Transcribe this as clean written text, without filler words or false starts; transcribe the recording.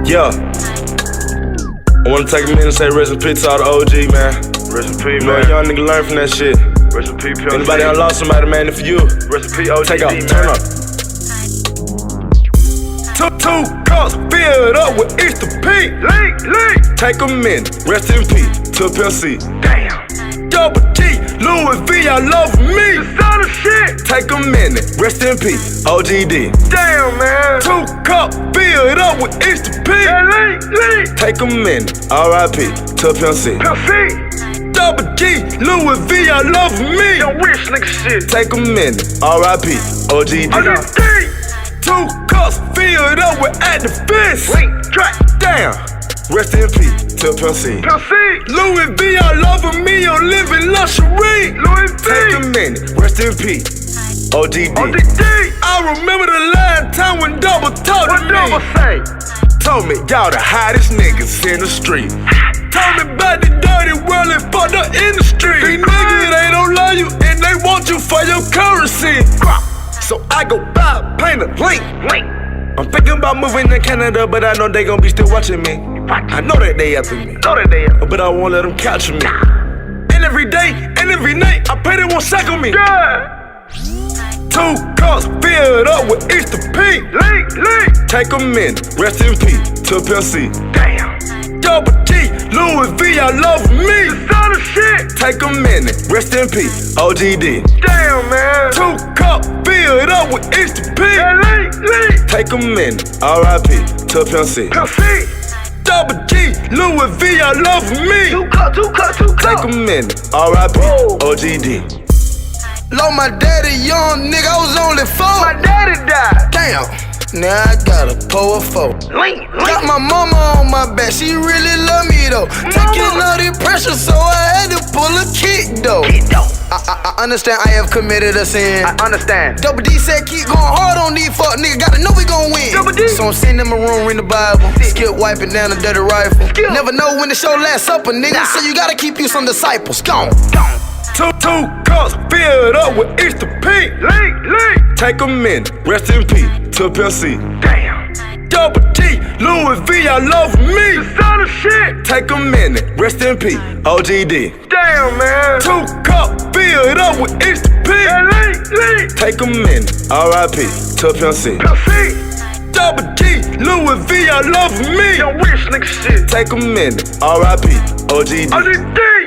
Yeah. I wanna take a minute and say rest in peace to all the OG, man. Rest in peace, You know, man. young nigga learn from that shit. Rest in peace, Pimp C. Anybody done lost somebody, man, if you. Rest in peace, OG. Take off, man. turn up. Two cups filled up with Easter P. Leak. Take a minute, rest in peace to Pimp C. Damn. Double G, Louis V, I love me. It's all the shit. Take a minute, rest in peace, OGD. Damn, man. 2 cups filled up with Easter P. Yeah, leak. Take a minute, R.I.P. to Pimp C. Pimp C. Double G, Louis V, I love me. Yo, rich nigga shit. Take a minute, R.I.P. OGD. OGD. 2 cups filled up with at the fist. Link, track. Damn, rest in peace to Pimp C. Pimp C. Louis V, I love me, I'm living luxury. Louis Take a V. minute, rest in peace, OGD. OGD. I remember the last time when Double talked What to me. Double say? Told me y'all the hottest niggas in the street. Told me about the dirty world and fuck the industry. These niggas, they don't love you and they want you for your currency. So I go buy, paint a link. I'm thinking about moving to Canada, but I know they gon' be still watching me. I know that they after me, but I won't let them capture me. And every day, and every night, I pray they won't shackle me. Yeah. 2 cups filled up with Easter P. Leak. Take a minute, rest in peace to Pimp C. Damn. Double G, Louis V, I love me. It's all the shit. Take a minute, rest in peace, OGD. Damn, man. 2 cups filled up with Easter P. Yeah, leak. Take a minute, R.I.P. to Pimp C. Pimp C. Double G, Louis V, I love me. 2 cup. Take a minute, R.I.P. Whoa. OGD. Lost my daddy young, nigga, I was only 4. My daddy died. Damn, now I gotta pull a 4. Link. Got my mama on my back, she really love me though. Taking all the pressure, so I had to pull a kick though. I understand I have committed a sin. I understand. Double D said keep going hard on these fuck niggas, gotta know we gon' win. Double D. So I'm sitting in my room, reading the Bible, skip wiping down a dirty rifle. Never know when the show last supper, nigga, so you gotta keep you some disciples. Gone. 2 cups filled up with Easter P. Leak. Take a minute, rest in peace to Pimp C. Damn. Double G, Louis V, I love me. It's all the shit. Take a minute, rest in peace, OGD. Damn, man. 2 cups filled up with Easter P. Yeah, leak. Take a minute, R.I.P. to Pimp C. Pimp C. Double G, Louis V, I love me. Yo, rich nigga shit. Take a minute, R.I.P. OGD. OGD.